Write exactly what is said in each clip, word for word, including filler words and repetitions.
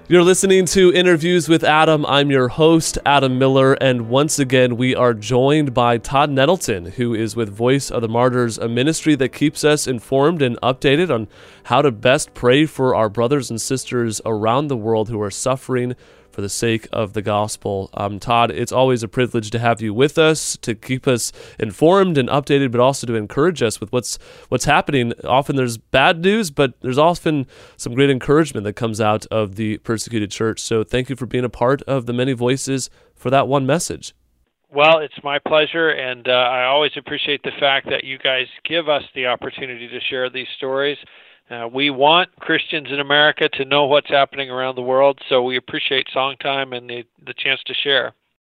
You're listening to Interviews with Adam. I'm your host, Adam Miller, and once again, we are joined by Todd Nettleton, who is with Voice of the Martyrs, a ministry that keeps us informed and updated on how to best pray for our brothers and sisters around the world who are suffering for the sake of the gospel. Um, Todd, it's always a privilege to have you with us, to keep us informed and updated, but also to encourage us with what's what's happening. Often there's bad news, but there's often some great encouragement that comes out of the persecuted church. So thank you for being a part of the many voices for that one message. Well, it's my pleasure, and uh, I always appreciate the fact that you guys give us the opportunity to share these stories. Uh, we want Christians in America to know what's happening around the world, so we appreciate Songtime and the, the chance to share.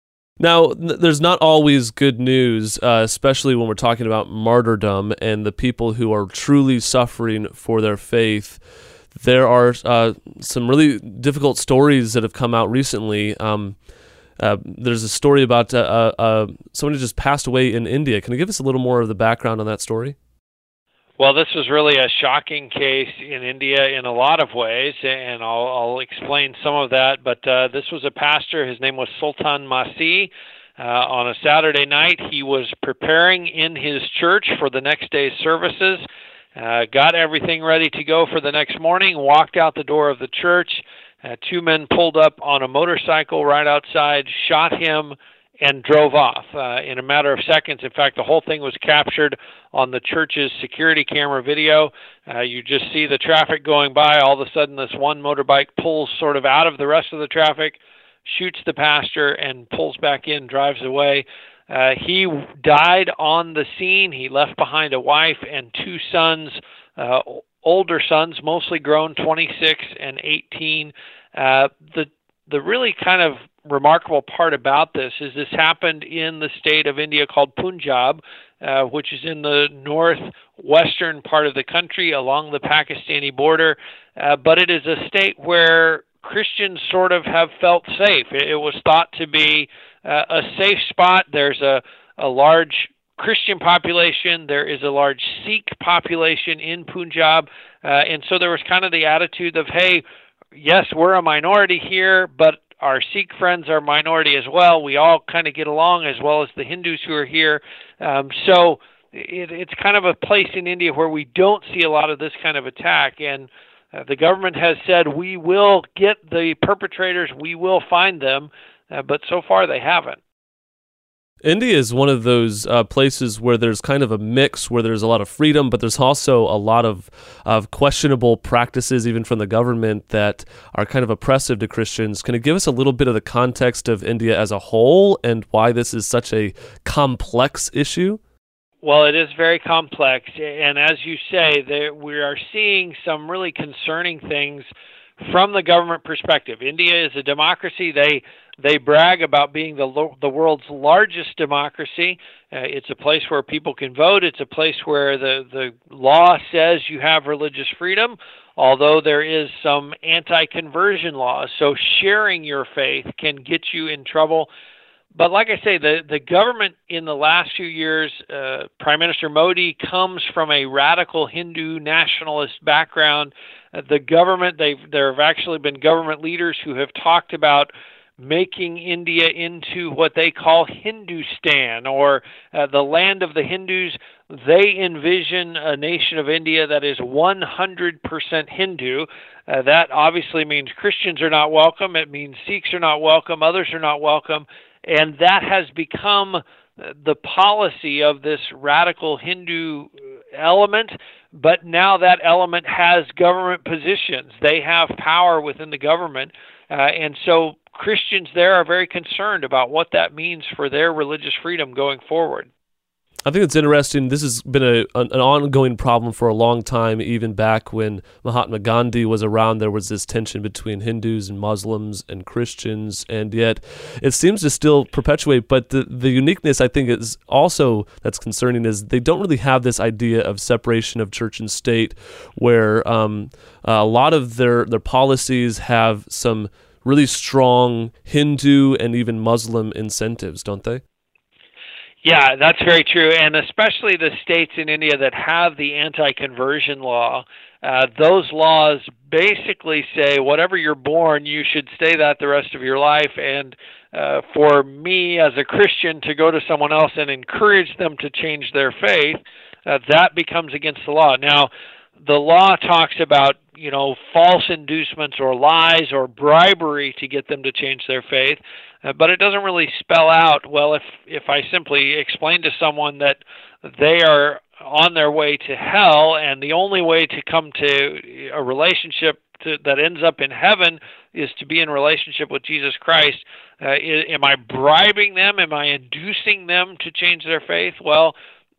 Now, there's not always good news, uh, especially when we're talking about martyrdom and the people who are truly suffering for their faith. There are uh, some really difficult stories that have come out recently. Um, uh, there's a story about uh, uh, someone who just passed away in India. Can you give us a little more of the background on that story? Well, this was really a shocking case in India in a lot of ways, and I'll, I'll explain some of that. But uh, this was a pastor. His name was Sultan Masih. Uh, on a Saturday night, he was preparing in his church for the next day's services, uh, got everything ready to go for the next morning, walked out the door of the church. Uh, two men pulled up on a motorcycle right outside, shot him, and drove off uh, in a matter of seconds. In fact, the whole thing was captured on the church's security camera video. Uh, you just see the traffic going by. All of a sudden, this one motorbike pulls sort of out of the rest of the traffic, shoots the pastor, and pulls back in, drives away. Uh, he died on the scene. He left behind a wife and two sons, uh, older sons, mostly grown, twenty-six and eighteen. Uh, the the really kind of remarkable part about this is this happened in the state of India called Punjab, uh, which is in the northwestern part of the country along the Pakistani border. Uh, but it is a state where Christians sort of have felt safe. It, it was thought to be uh, a safe spot. There's a, a large Christian population. There is a large Sikh population in Punjab. Uh, and so there was kind of the attitude of, hey, yes, we're a minority here, but our Sikh friends are minority as well. We all kind of get along, as well as the Hindus who are here. Um, so it, it's kind of a place in India where we don't see a lot of this kind of attack. And uh, the government has said, we will get the perpetrators, we will find them, uh, but so far they haven't. India is one of those uh, places where there's kind of a mix, where there's a lot of freedom, but there's also a lot of, of questionable practices, even from the government, that are kind of oppressive to Christians. Can you give us a little bit of the context of India as a whole and why this is such a complex issue? Well, it is very complex, and as you say, there, we are seeing some really concerning things from the government perspective. India is a democracy. They they brag about being the the world's largest democracy. Uh, it's a place where people can vote. It's a place where the, the law says you have religious freedom, although there is some anti-conversion laws. So sharing your faith can get you in trouble. But like I say, the, the government in the last few years, uh, Prime Minister Modi comes from a radical Hindu nationalist background. Uh, the government, they've, there have actually been government leaders who have talked about making India into what they call Hindustan, or uh, the land of the Hindus. They envision a nation of India that is one hundred percent Hindu. Uh, that obviously means Christians are not welcome. It means Sikhs are not welcome. Others are not welcome. And that has become the policy of this radical Hindu element, but now that element has government positions. They have power within the government, uh, and so Christians there are very concerned about what that means for their religious freedom going forward. I think it's interesting. This has been a, an ongoing problem for a long time. Even back when Mahatma Gandhi was around, there was this tension between Hindus and Muslims and Christians, and yet it seems to still perpetuate. But the, the uniqueness, I think, is also that's concerning is they don't really have this idea of separation of church and state, where um, a lot of their, their policies have some really strong Hindu and even Muslim incentives, don't they? Yeah, that's very true, and especially the states in India that have the anti-conversion law. Uh, those laws basically say whatever you're born, you should stay that the rest of your life. And uh, for me as a Christian to go to someone else and encourage them to change their faith, uh, that becomes against the law. Now, the law talks about, you know, false inducements or lies or bribery to get them to change their faith, uh, but it doesn't really spell out, well, if if I simply explain to someone that they are on their way to hell and the only way to come to a relationship to, that ends up in heaven is to be in relationship with Jesus Christ, uh, am I bribing them? Am I inducing them to change their faith? Well,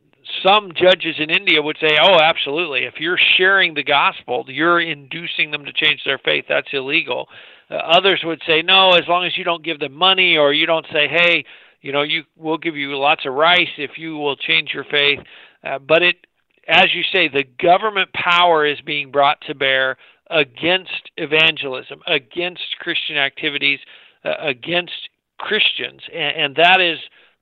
some judges in India would say, oh, absolutely. If you're sharing the gospel, you're inducing them to change their faith. That's illegal. Uh, others would say, no, as long as you don't give them money or you don't say, hey, you know, you we'll give you lots of rice if you will change your faith. Uh, but it, as you say, the government power is being brought to bear against evangelism, against Christian activities, uh, against Christians, and, and that is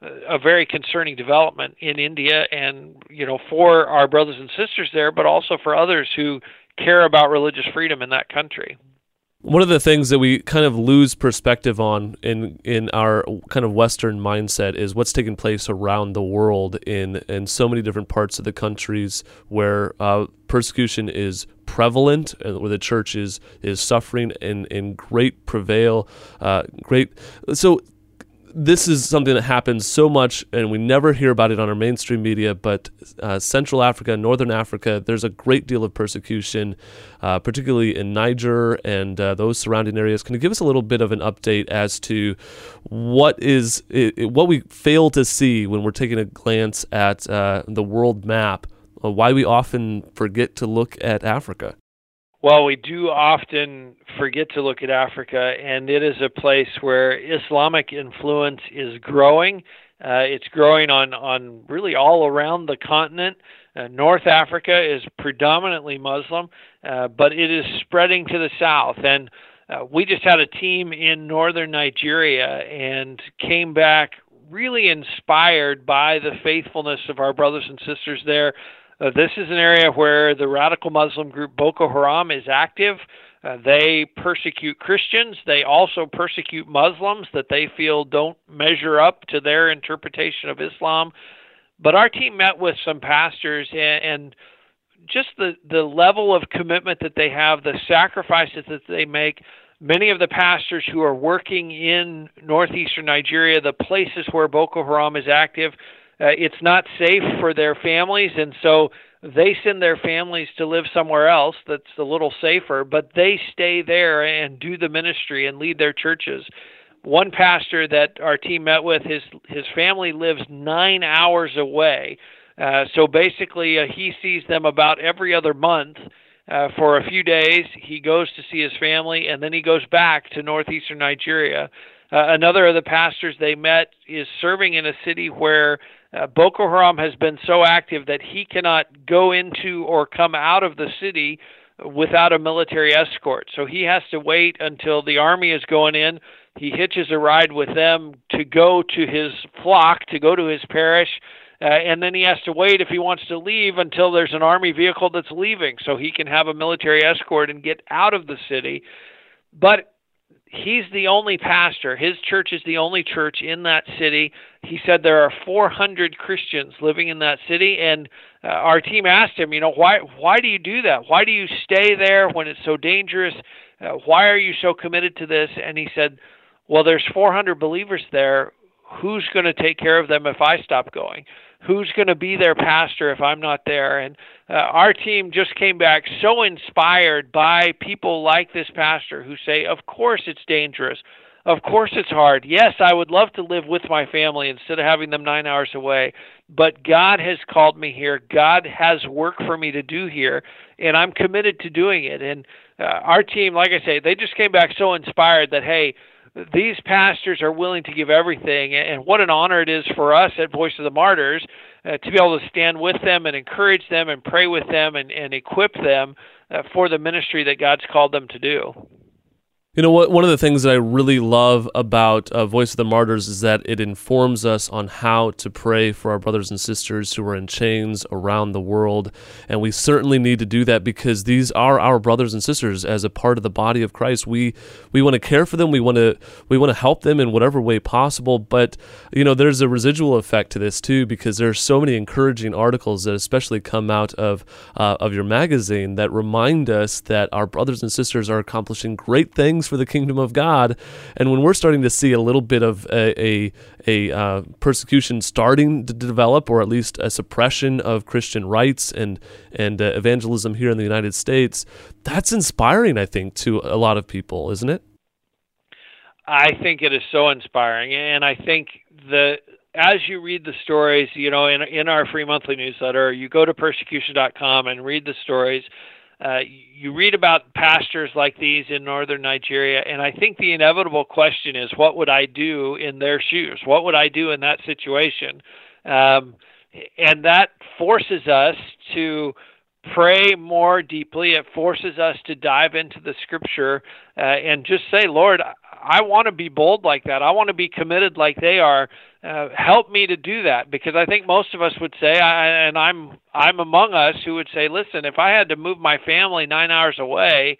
a very concerning development in India and, you know, for our brothers and sisters there, but also for others who care about religious freedom in that country. One of the things that we kind of lose perspective on in in our kind of Western mindset is what's taking place around the world in, in so many different parts of the countries where uh, persecution is prevalent, and where the church is is suffering in, in great prevail, uh, great. So this is something that happens so much, and we never hear about it on our mainstream media, but uh, Central Africa, Northern Africa, there's a great deal of persecution, uh, particularly in Niger and uh, those surrounding areas. Can you give us a little bit of an update as to what is it, what we fail to see when we're taking a glance at uh, the world map, uh, why we often forget to look at Africa? Well, we do often forget to look at Africa, and it is a place where Islamic influence is growing. Uh, it's growing on, on really all around the continent. Uh, North Africa is predominantly Muslim, uh, but it is spreading to the south. And uh, we just had a team in northern Nigeria and came back really inspired by the faithfulness of our brothers and sisters there. Uh, this is an area where the radical Muslim group Boko Haram is active. Uh, they persecute Christians. They also persecute Muslims that they feel don't measure up to their interpretation of Islam. But our team met with some pastors, and, and just the, the level of commitment that they have, the sacrifices that they make. Many of the pastors who are working in northeastern Nigeria, the places where Boko Haram is active, Uh, it's not safe for their families, and so they send their families to live somewhere else that's a little safer, but they stay there and do the ministry and lead their churches. One pastor that our team met with, his his family lives nine hours away, uh, so basically uh, he sees them about every other month uh, for a few days. He goes to see his family, and then he goes back to northeastern Nigeria. Uh, another of the pastors they met is serving in a city where Uh, Boko Haram has been so active that he cannot go into or come out of the city without a military escort. So he has to wait until the army is going in. He hitches a ride with them to go to his flock, to go to his parish, uh, and then he has to wait if he wants to leave until there's an army vehicle that's leaving so he can have a military escort and get out of the city. But he's the only pastor. His church is the only church in that city. He said there are four hundred Christians living in that city, and uh, our team asked him, you know, why why do you do that? Why do you stay there when it's so dangerous? Uh, why are you so committed to this? And he said, well, there's four hundred believers there. Who's going to take care of them if I stop going? Who's going to be their pastor if I'm not there? And uh, our team just came back so inspired by people like this pastor who say, of course it's dangerous. Of course it's hard. Yes, I would love to live with my family instead of having them nine hours away. But God has called me here. God has work for me to do here, and I'm committed to doing it. And uh, our team, like I say, they just came back so inspired that, hey, these pastors are willing to give everything, and what an honor it is for us at Voice of the Martyrs uh, to be able to stand with them and encourage them and pray with them and, and equip them uh, for the ministry that God's called them to do. You know what? One of the things that I really love about uh, Voice of the Martyrs is that it informs us on how to pray for our brothers and sisters who are in chains around the world. And we certainly need to do that because these are our brothers and sisters as a part of the body of Christ. We we want to care for them. We want to we want to help them in whatever way possible. But, you know, there's a residual effect to this too, because there are so many encouraging articles that especially come out of uh, of your magazine that remind us that our brothers and sisters are accomplishing great things for the kingdom of God. And when we're starting to see a little bit of a a, a uh, persecution starting to develop, or at least a suppression of Christian rights and and uh, evangelism here in the United States, that's inspiring, I think, to a lot of people, isn't it? I think it is so inspiring, and I think the as you read the stories, you know, in in our free monthly newsletter, you go to persecution dot com and read the stories. Uh, you read about pastors like these in northern Nigeria, and I think the inevitable question is, what would I do in their shoes? What would I do in that situation? Um, and that forces us to pray more deeply. It forces us to dive into the Scripture uh, and just say, Lord, I want to be bold like that. I want to be committed like they are. Uh, help me to do that, because I think most of us would say, I, and I'm I'm among us, who would say, listen, if I had to move my family nine hours away,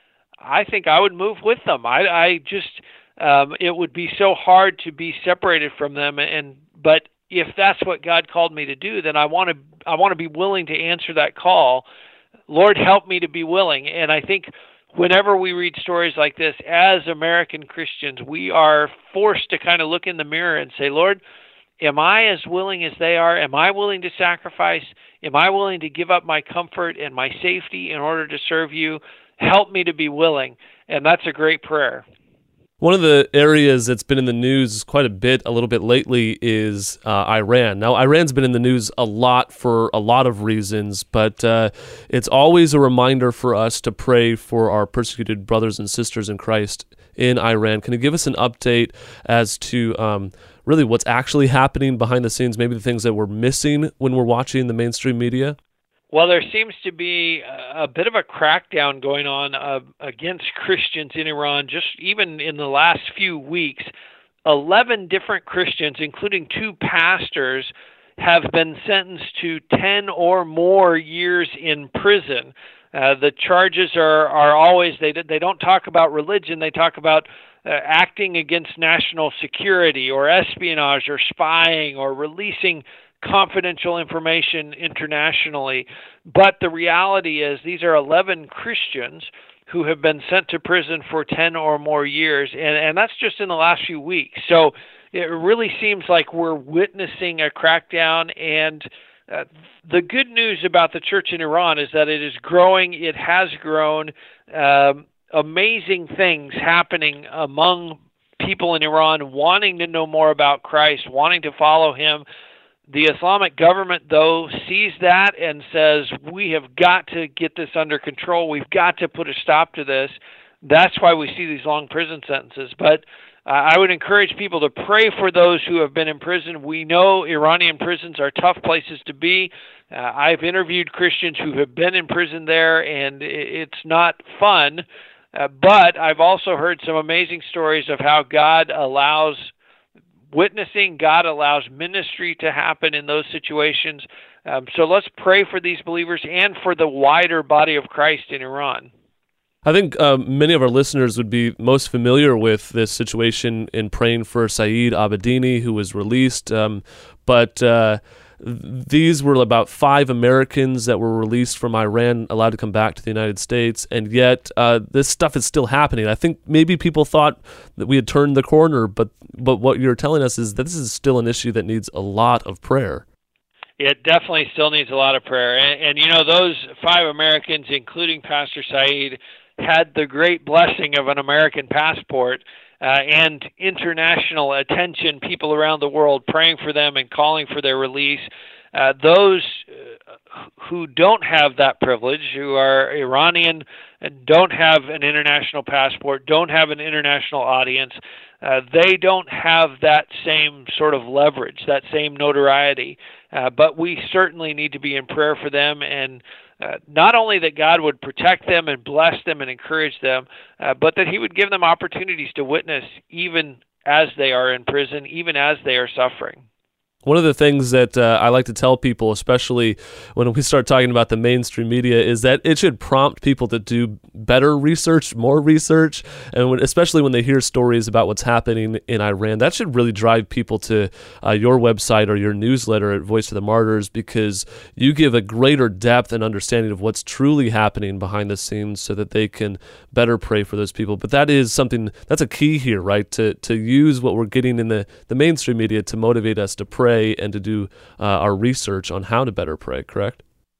I think I would move with them. I, I just um, it would be so hard to be separated from them. And but if that's what God called me to do, then I want to I want to be willing to answer that call. Lord, help me to be willing. And I think whenever we read stories like this, as American Christians, we are forced to kind of look in the mirror and say, Lord, am I as willing as they are? Am I willing to sacrifice? Am I willing to give up my comfort and my safety in order to serve you? Help me to be willing. And that's a great prayer. One of the areas that's been in the news quite a bit, a little bit lately, is uh, Iran. Now, Iran's been in the news a lot for a lot of reasons, but uh, it's always a reminder for us to pray for our persecuted brothers and sisters in Christ in Iran. Can you give us an update as to um, really what's actually happening behind the scenes, maybe the things that we're missing when we're watching the mainstream media? Well, there seems to be a bit of a crackdown going on uh, against Christians in Iran. Just even in the last few weeks, eleven different Christians, including two pastors, have been sentenced to ten or more years in prison. Uh, the charges are, are always, they, they don't talk about religion, they talk about uh, acting against national security or espionage or spying or releasing confidential information internationally. But the reality is these are eleven Christians who have been sent to prison for ten or more years, and, and that's just in the last few weeks. So it really seems like we're witnessing a crackdown, and uh, the good news about the church in Iran is that it is growing. It has grown. Um, amazing things happening among people in Iran wanting to know more about Christ, wanting to follow him. The Islamic government, though, sees that and says, we have got to get this under control. We've got to put a stop to this. That's why we see these long prison sentences. But uh, I would encourage people to pray for those who have been in prison. We know Iranian prisons are tough places to be. Uh, I've interviewed Christians who have been in prison there, and it's not fun. Uh, but I've also heard some amazing stories of how God allows witnessing, God allows ministry to happen in those situations. Um, so let's pray for these believers and for the wider body of Christ in Iran. I think uh, many of our listeners would be most familiar with this situation in praying for Saeed Abedini, who was released. Um, but uh, these were about five Americans that were released from Iran, allowed to come back to the United States, and yet uh, this stuff is still happening. I think maybe people thought that we had turned the corner, but but what you're telling us is that this is still an issue that needs a lot of prayer. It definitely still needs a lot of prayer. And, and you know, those five Americans, including Pastor Saeed, had the great blessing of an American passport uh, and international attention, people around the world praying for them and calling for their release. Uh, those uh, who don't have that privilege, who are Iranian and don't have an international passport, don't have an international audience, uh, they don't have that same sort of leverage, that same notoriety. Uh, but we certainly need to be in prayer for them, and uh, not only that God would protect them and bless them and encourage them, uh, but that he would give them opportunities to witness even as they are in prison, even as they are suffering. One of the things that uh, I like to tell people, especially when we start talking about the mainstream media, is that it should prompt people to do better research, more research, and when, especially when they hear stories about what's happening in Iran, that should really drive people to uh, your website or your newsletter at Voice of the Martyrs, because you give a greater depth and understanding of what's truly happening behind the scenes so that they can better pray for those people. But that is something, that's a key here, right? To to use what we're getting in the, the mainstream media to motivate us to pray and to do uh, our research on how to better pray, correct?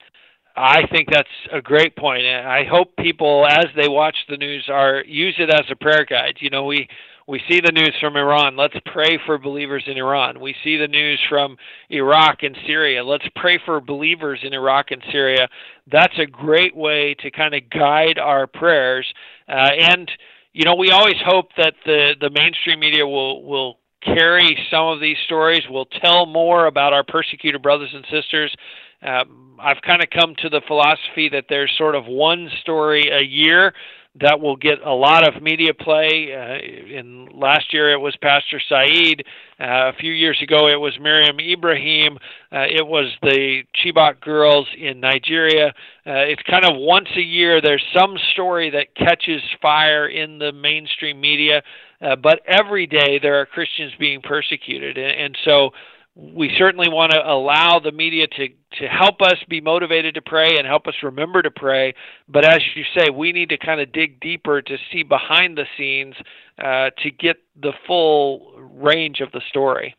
I think that's a great point. And I hope people, as they watch the news, are use it as a prayer guide. You know, we, we see the news from Iran. Let's pray for believers in Iran. We see the news from Iraq and Syria. Let's pray for believers in Iraq and Syria. That's a great way to kind of guide our prayers. Uh, and, you know, we always hope that the, the mainstream media will will carry some of these stories, will tell more about our persecuted brothers and sisters. Um, I've kind of come to the philosophy that there's sort of one story a year that will get a lot of media play. Uh, in last year it was Pastor Saeed. Uh, a few years ago it was Miriam Ibrahim. Uh, it was the Chibok girls in Nigeria. Uh, it's kind of once a year there's some story that catches fire in the mainstream media. Uh, but every day there are Christians being persecuted. And, and so we certainly want to allow the media to, to help us be motivated to pray and help us remember to pray. But as you say, we need to kind of dig deeper to see behind the scenes uh, to get the full range of the story.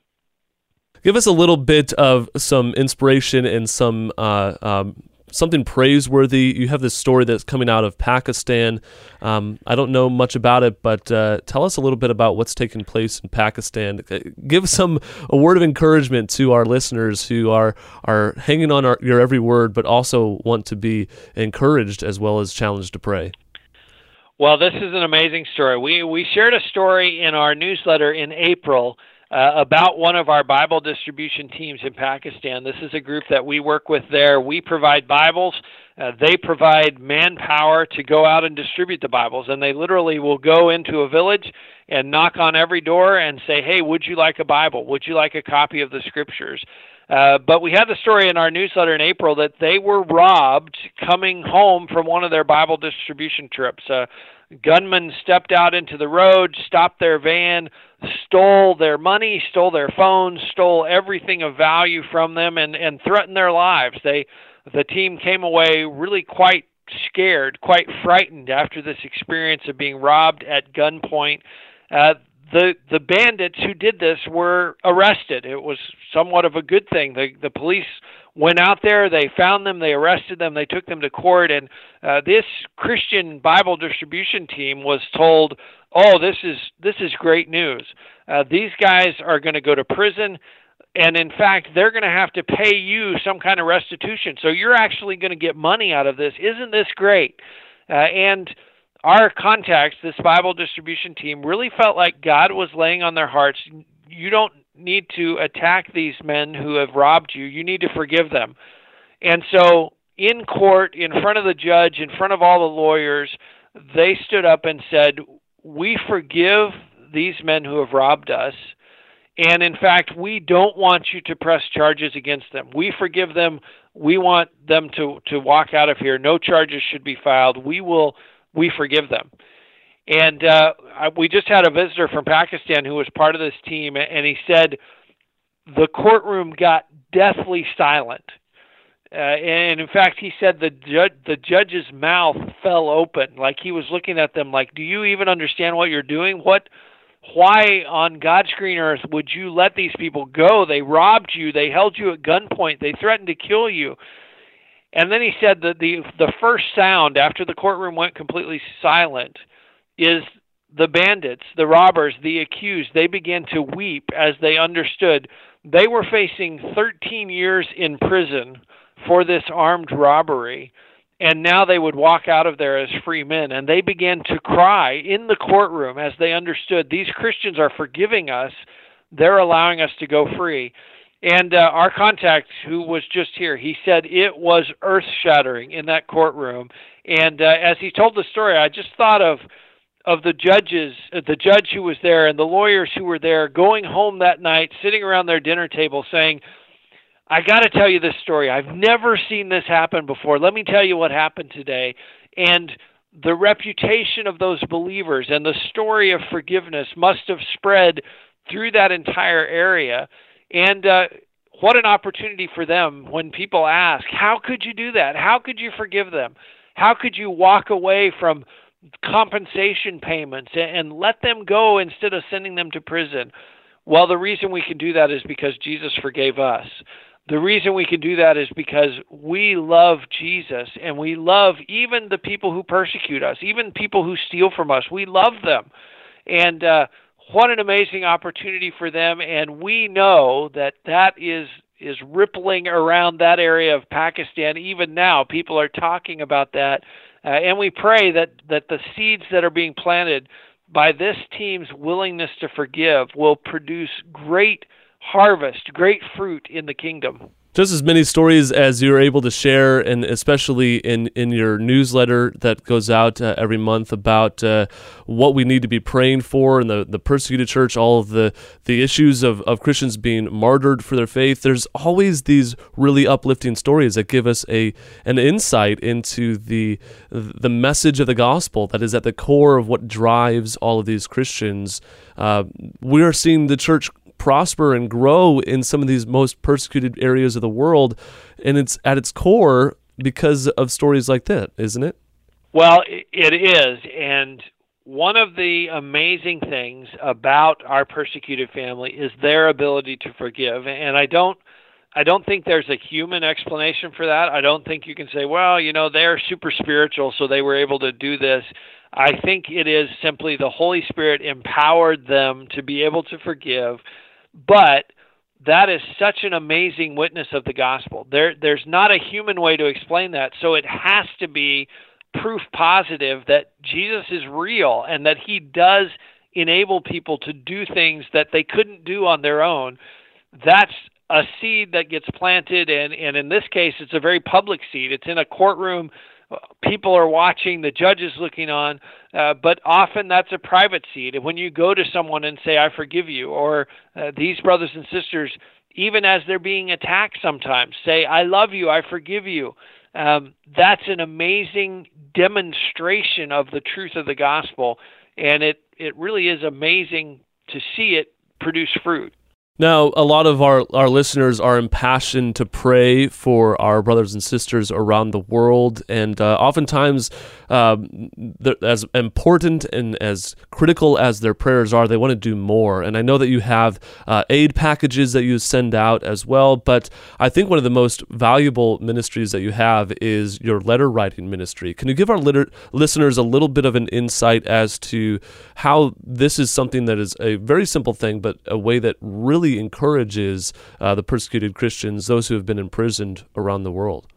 Give us a little bit of some inspiration and some uh, um, something praiseworthy. You have this story that's coming out of Pakistan. Um, I don't know much about it, but uh, tell us a little bit about what's taking place in Pakistan. Give some a word of encouragement to our listeners who are are hanging on our, your every word, but also want to be encouraged as well as challenged to pray. Well, this is an amazing story. We we shared a story in our newsletter in April Uh, about one of our Bible distribution teams in Pakistan. This is a group that we work with there. We provide Bibles. Uh, they provide manpower to go out and distribute the Bibles, and they literally will go into a village and knock on every door and say, hey, would you like a Bible? Would you like a copy of the Scriptures? Uh, but we had the story in our newsletter in April that they were robbed coming home from one of their Bible distribution trips. Uh, gunmen stepped out into the road, stopped their van, stole their money, stole their phones, stole everything of value from them, and, and threatened their lives. They, the team came away really quite scared, quite frightened after this experience of being robbed at gunpoint. Uh, the the bandits who did this were arrested. It was somewhat of a good thing. The the police went out there, they found them, they arrested them, they took them to court, and uh, this Christian Bible distribution team was told, oh, this is this is great news. Uh, these guys are going to go to prison, and in fact, they're going to have to pay you some kind of restitution. So you're actually going to get money out of this. Isn't this great? Uh, and our contacts, this Bible distribution team, really felt like God was laying on their hearts, you don't need to attack these men who have robbed you. You need to forgive them. And so in court, in front of the judge, in front of all the lawyers, they stood up and said, we forgive these men who have robbed us. And in fact, we don't want you to press charges against them. We forgive them. We want them to, to walk out of here. No charges should be filed. We will, we forgive them. And uh, we just had a visitor from Pakistan who was part of this team, and he said the courtroom got deathly silent. Uh, and in fact, he said the judge, the judge's mouth fell open, like he was looking at them like, do you even understand what you're doing? What, why on God's green earth would you let these people go? They robbed you. They held you at gunpoint. They threatened to kill you. And then he said that the the first sound after the courtroom went completely silent is the bandits, the robbers, the accused. They began to weep as they understood they were facing thirteen years in prison for this armed robbery, and now they would walk out of there as free men. And they began to cry in the courtroom as they understood these Christians are forgiving us. They're allowing us to go free. And uh, our contact, who was just here, he said it was earth-shattering in that courtroom. And uh, as he told the story, I just thought of of the judges, uh, the judge who was there, and the lawyers who were there, going home that night, sitting around their dinner table, saying, "I got to tell you this story. I've never seen this happen before. Let me tell you what happened today." And the reputation of those believers and the story of forgiveness must have spread through that entire area. And uh, what an opportunity for them when people ask, how could you do that? How could you forgive them? How could you walk away from compensation payments and let them go instead of sending them to prison? Well, the reason we can do that is because Jesus forgave us. The reason we can do that is because we love Jesus, and we love even the people who persecute us, even people who steal from us. We love them. And uh, what an amazing opportunity for them. And we know that that is is rippling around that area of Pakistan. Even now, people are talking about that. Uh, and we pray that, that the seeds that are being planted by this team's willingness to forgive will produce great harvest, great fruit in the kingdom. Just as many stories as you're able to share, and especially in, in your newsletter that goes out uh, every month about uh, what we need to be praying for in the, the persecuted church, all of the, the issues of, of Christians being martyred for their faith. There's always these really uplifting stories that give us a an insight into the the message of the gospel that is at the core of what drives all of these Christians. Uh, we are seeing the church prosper and grow in some of these most persecuted areas of the world, and it's at its core because of stories like that, isn't it? Well, it is, and one of the amazing things about our persecuted family is their ability to forgive, and I don't I don't think there's a human explanation for that. I don't think you can say, well, you know, they're super spiritual, so they were able to do this. I think it is simply the Holy Spirit empowered them to be able to forgive. But that is such an amazing witness of the gospel. There, there's not a human way to explain that. So it has to be proof positive that Jesus is real and that he does enable people to do things that they couldn't do on their own. That's a seed that gets planted, and, and in this case, it's a very public seed. It's in a courtroom. People are watching, the judge is looking on, uh, but often that's a private seed. And when you go to someone and say, I forgive you, or uh, these brothers and sisters, even as they're being attacked sometimes, say, I love you, I forgive you, um, that's an amazing demonstration of the truth of the gospel. And it, it really is amazing to see it produce fruit. Now, a lot of our, our listeners are impassioned to pray for our brothers and sisters around the world, and uh, oftentimes, um, as important and as critical as their prayers are, they want to do more. And I know that you have uh, aid packages that you send out as well, but I think one of the most valuable ministries that you have is your letter writing ministry. Can you give our liter- listeners a little bit of an insight as to how this is something that is a very simple thing, but a way that really encourages uh, the persecuted Christians, those who have been imprisoned around the world?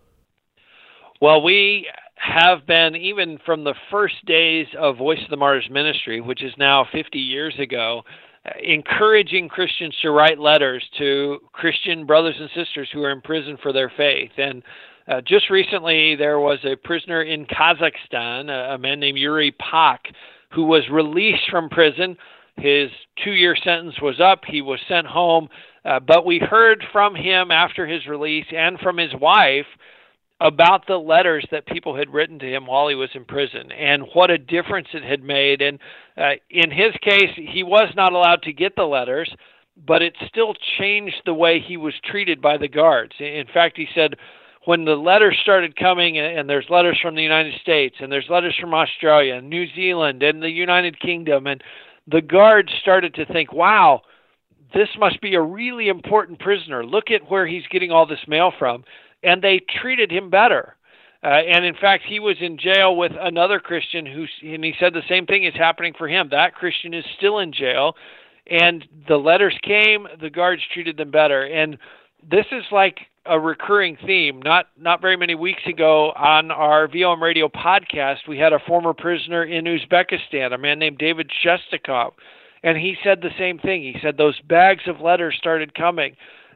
Well, we have been, even from the first days of Voice of the Martyrs ministry, which is now fifty years ago, encouraging Christians to write letters to Christian brothers and sisters who are in prison for their faith. And uh, just recently, there was a prisoner in Kazakhstan, a, a man named Yuri Pak, who was released from prison. His two-year sentence was up. He was sent home. Uh, but we heard from him after his release and from his wife about the letters that people had written to him while he was in prison and what a difference it had made. And uh, in his case, he was not allowed to get the letters, but it still changed the way he was treated by the guards. In fact, he said, when the letters started coming, and there's letters from the United States, and there's letters from Australia, and New Zealand, and the United Kingdom, and the guards started to think, wow, this must be a really important prisoner. Look at where he's getting all this mail from. And they treated him better. Uh, and in fact, he was in jail with another Christian, who, and he said the same thing is happening for him. That Christian is still in jail. And the letters came, the guards treated them better. And this is like a recurring theme. Not not very many weeks ago on our V O M Radio podcast, we had a former prisoner in Uzbekistan, a man named David Shestakov, and he said the same thing. He said those bags of letters started coming,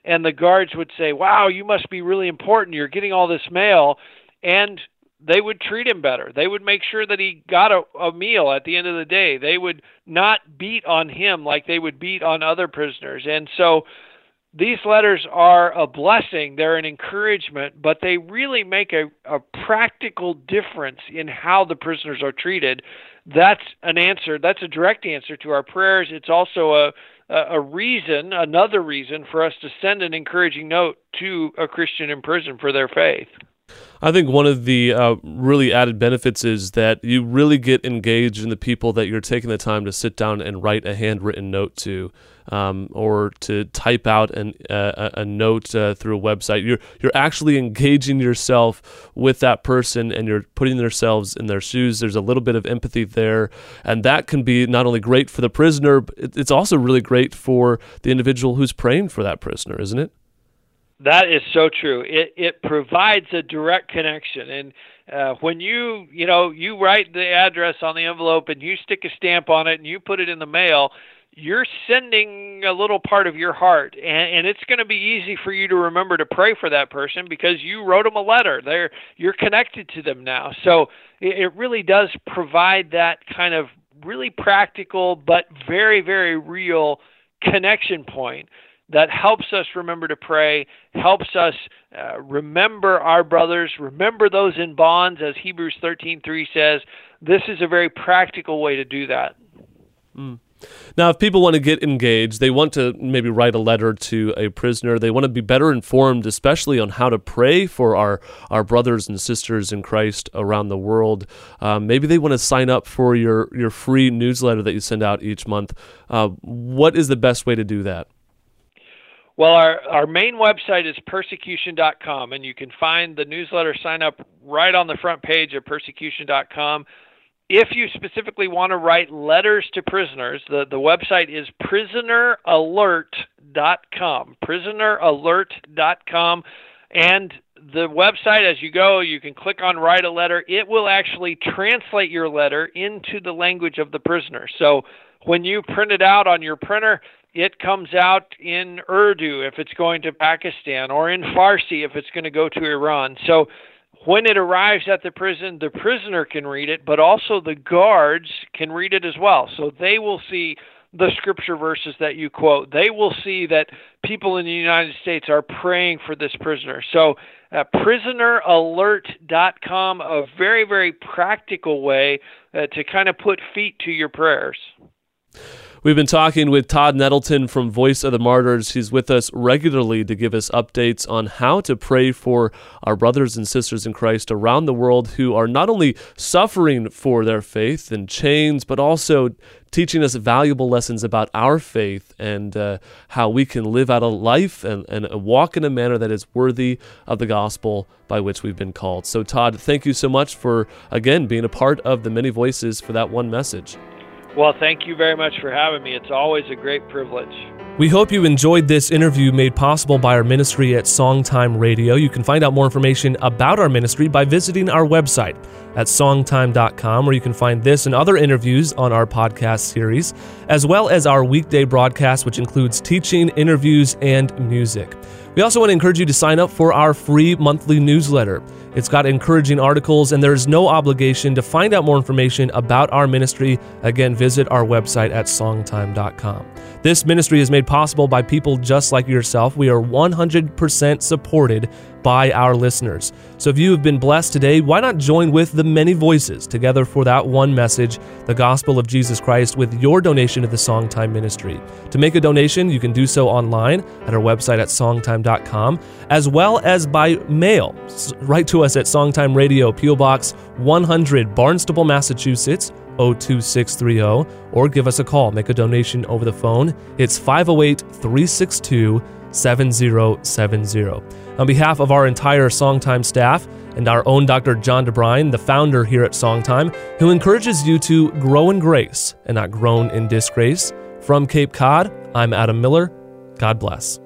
and the guards would say, wow, you must be really important. You're getting all this mail. And they would treat him better. They would make sure that he got a, a meal at the end of the day. They would not beat on him like they would beat on other prisoners. And so these letters are a blessing. They're an encouragement, but they really make a, a practical difference in how the prisoners are treated. That's an answer. That's a direct answer to our prayers. It's also a, a reason, another reason for us to send an encouraging note to a Christian in prison for their faith. I think one of the uh, really added benefits is that you really get engaged in the people that you're taking the time to sit down and write a handwritten note to, um, or to type out an, uh, a note uh, through a website. You're you're actually engaging yourself with that person, and you're putting yourselves in their shoes. There's a little bit of empathy there, and that can be not only great for the prisoner, but it's also really great for the individual who's praying for that prisoner, isn't it? That is so true. It it provides a direct connection, and uh, when you you know you write the address on the envelope and you stick a stamp on it and you put it in the mail, you're sending a little part of your heart, and, and it's going to be easy for you to remember to pray for that person because you wrote them a letter. They're you're connected to them now, so it, it really does provide that kind of really practical but very very real connection point that helps us remember to pray, helps us uh, remember our brothers, remember those in bonds, as Hebrews thirteen three says. This is a very practical way to do that. Mm. Now, if people want to get engaged, they want to maybe write a letter to a prisoner, they want to be better informed, especially on how to pray for our, our brothers and sisters in Christ around the world. Um, maybe they want to sign up for your, your free newsletter that you send out each month. Uh, what is the best way to do that? Well, our, our main website is persecution dot com, and you can find the newsletter sign up right on the front page of persecution dot com. If you specifically want to write letters to prisoners, the, the website is prisoner alert dot com, prisoner alert dot com. And the website, as you go, you can click on Write a Letter. It will actually translate your letter into the language of the prisoner. So when you print it out on your printer, it comes out in Urdu if it's going to Pakistan, or in Farsi if it's going to go to Iran. So when it arrives at the prison, the prisoner can read it, but also the guards can read it as well. So they will see the scripture verses that you quote. They will see that people in the United States are praying for this prisoner. So uh, prisoner alert dot com, a very, very practical way uh, to kind of put feet to your prayers. We've been talking with Todd Nettleton from Voice of the Martyrs. He's with us regularly to give us updates on how to pray for our brothers and sisters in Christ around the world who are not only suffering for their faith in chains, but also teaching us valuable lessons about our faith and uh, how we can live out a life and, and walk in a manner that is worthy of the gospel by which we've been called. So, Todd, thank you so much for, again, being a part of the many voices for that one message. Well, thank you very much for having me. It's always a great privilege. We hope you enjoyed this interview made possible by our ministry at Songtime Radio. You can find out more information about our ministry by visiting our website at songtime dot com, where you can find this and other interviews on our podcast series, as well as our weekday broadcast, which includes teaching, interviews, and music. We also want to encourage you to sign up for our free monthly newsletter. It's got encouraging articles, and there's no obligation. To find out more information about our ministry, again, visit our website at songtime dot com. This ministry is made possible by people just like yourself. We are one hundred percent supported by our listeners. So if you have been blessed today, why not join with the many voices together for that one message, the gospel of Jesus Christ, with your donation to the Songtime ministry. To make a donation, you can do so online at our website at songtime dot com, as well as by mail. Write to us at Songtime Radio, P O Box one hundred, Barnstable, Massachusetts, oh two six three oh, or give us a call. Make a donation over the phone. It's five oh eight, three six two, seven oh seven oh. On behalf of our entire Songtime staff and our own Doctor John DeBrine, the founder here at Songtime, who encourages you to grow in grace and not groan in disgrace, from Cape Cod, I'm Adam Miller. God bless.